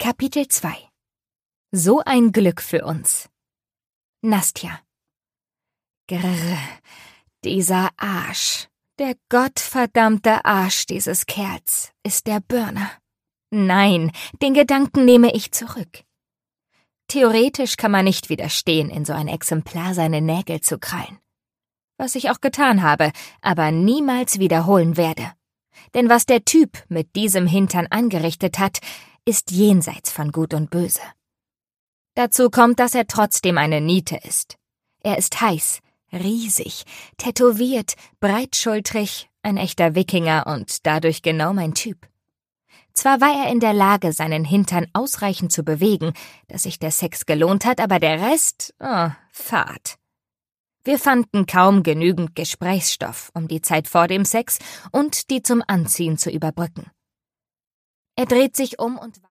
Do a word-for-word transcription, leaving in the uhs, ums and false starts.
Kapitel zwei. So ein Glück für uns. Nastja. Grrr, dieser Arsch, der gottverdammte Arsch dieses Kerls, ist der Burner. Nein, den Gedanken nehme ich zurück. Theoretisch kann man nicht widerstehen, in so ein Exemplar seine Nägel zu krallen. Was ich auch getan habe, aber niemals wiederholen werde. Denn was der Typ mit diesem Hintern angerichtet hat, ist jenseits von Gut und Böse. Dazu kommt, dass er trotzdem eine Niete ist. Er ist heiß, riesig, tätowiert, breitschultrig, ein echter Wikinger und dadurch genau mein Typ. Zwar war er in der Lage, seinen Hintern ausreichend zu bewegen, dass sich der Sex gelohnt hat, aber der Rest, oh, fad. Wir fanden kaum genügend Gesprächsstoff, um die Zeit vor dem Sex und die zum Anziehen zu überbrücken. Er dreht sich um und